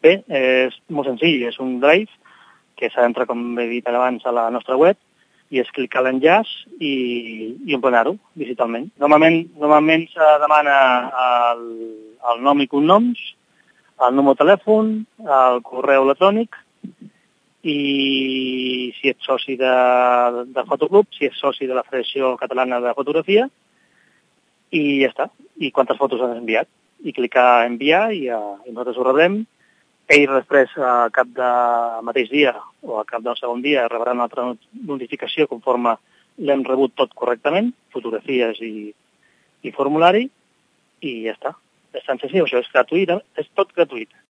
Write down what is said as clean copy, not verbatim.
Bé, és molt senzill, és un Drive que s'ha d'entrar, com he dit abans, a la nostra web i és clicar l'enllaç i emplenar-ho digitalment. Normalment se demana el nom i cognoms, el número de telèfon, el correu electrònic i si ets soci de Fotoclub, si ets soci de la Federació Catalana de Fotografia i ja està. I quantes fotos has enviat. I clicar a enviar i nosaltres ho rebrem. Ells després, a cap del mateix dia o a cap del segon dia, rebran una altra notificació conforme l'hem rebut tot correctament, fotografies i formulari, i ja està. És tan senzill, això és gratuït, és tot gratuït.